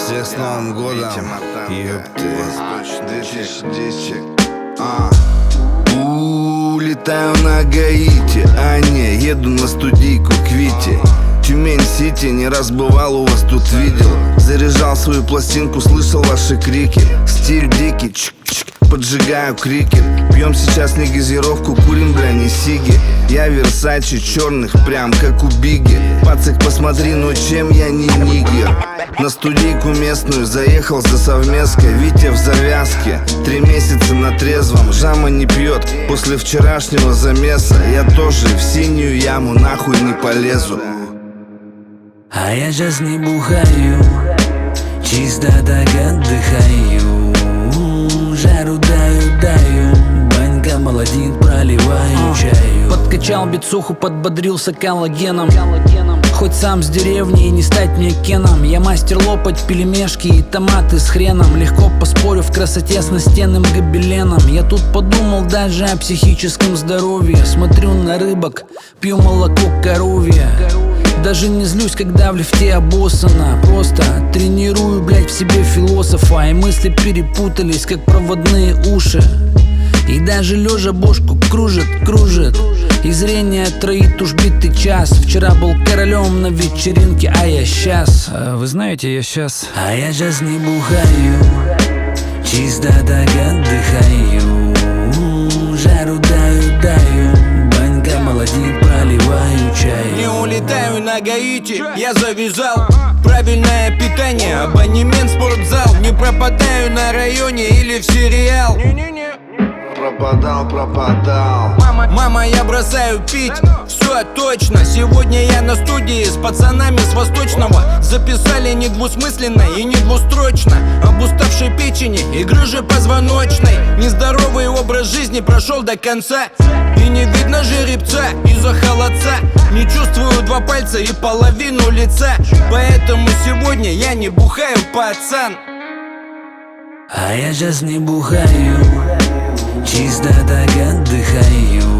Всех с Новым годом, ёпты. Улетаю на Гаити, а не, еду на студийку к Вите. Тюмень-Сити, не раз бывал, у вас тут видел. Заряжал свою пластинку, слышал ваши крики. Стиль дикий, чик-чик, поджигаю крикет. Пьем сейчас не газировку, курим, бля, не сиги. Я Версачи черных, прям как у Биги. Пацак, посмотри, ну чем я не нигер. На студийку местную заехал за совместкой. Витя в завязке, 3 месяца на трезвом. Жама не пьет, после вчерашнего замеса я тоже в синюю яму нахуй не полезу. А я сейчас не бухаю, чисто так отдыхаю. Жару даю, банька молодит, проливаю чаю. Подкачал бицуху, подбодрился коллагеном. Хоть сам с деревни и не стать мне Кеном. Я мастер лопать пельмешки и томаты с хреном. Легко поспорю в красоте с настенным гобеленом. Я тут подумал даже о психическом здоровье. Смотрю на рыбок, пью молоко коровье. Даже не злюсь, когда в лифте обоссано. Просто тренирую, блять, в себе философа. И мысли перепутались, как проводные уши. И даже лежа бошку кружит. И зрение троит уж битый час. Вчера был королем на вечеринке, а я щас. Вы знаете, я щас. А я щас не бухаю, чисто так отдыхаю. Жару даю, банька молодит, проливаю чай. Не улетаю на Гаити, я завязал. Правильное питание, абонемент в спортзал. Не пропадаю на районе или в сериал. Пропадал. Мама, я бросаю пить, все точно. Сегодня я на студии с пацанами с Восточного. Записали недвусмысленно и недвустрочно. Об уставшей печени и грыже позвоночной. Нездоровый образ жизни прошел до конца. И не видно жеребца из-за холодца. Не чувствую 2 пальца и половину лица. Поэтому сегодня я не бухаю, пацан. А я сейчас не бухаю, чисто так отдыхаю.